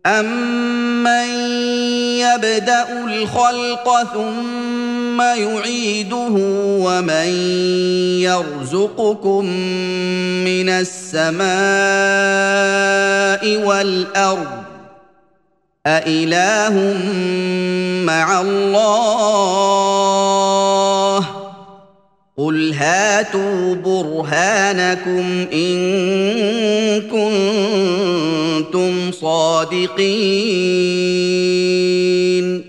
أَمَّن يَبْدَأُ الْخَلْقَ ثُمَّ يُعِيدُهُ وَمَن يَرْزُقُكُم مِّنَ السَّمَاءِ وَالْأَرْضِ أَإِلَٰهٌ مَّعَ اللَّهِ ۚ قُلْ هَاتُوا بُرْهَانَكُمْ إِن كُنتُمْ صَادِقِينَ